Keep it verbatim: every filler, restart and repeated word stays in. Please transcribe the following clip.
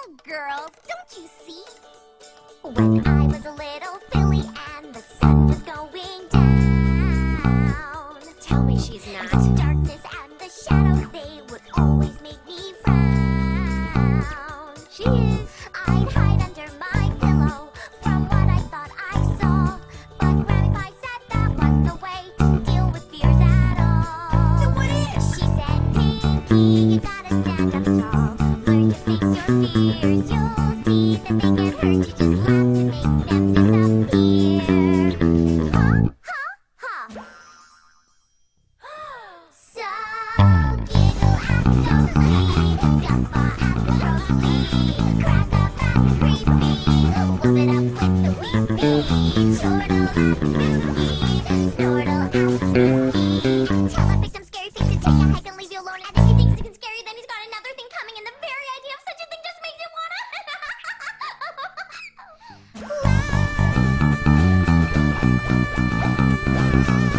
on, girls. Don't you see? When I was a little filly and the sun was going down. Tell me she's not. The darkness and the shadows, they would always make me frown. She is. I'd hide under my pillow from what I thought I saw. But Grandpa said that was the way to deal with fears at all. Then what is? She said, Pinky, you gotta stand up tall. Learn to face your fears. You'll see that they can't hurt you. Just laugh to make them disappear. Ha, ha, ha. So giggle and don't sleep. Guffaw and Rosalie. Crack up and creepy. Whoop it up with the weepy. Chortle and Spooky. Snortle and Spooky. Tell a victim scary things to take a hike and leave you alone. And if he thinks he can scare you, then he's got another thing coming. And the very idea of such a thing just makes you wanna laugh.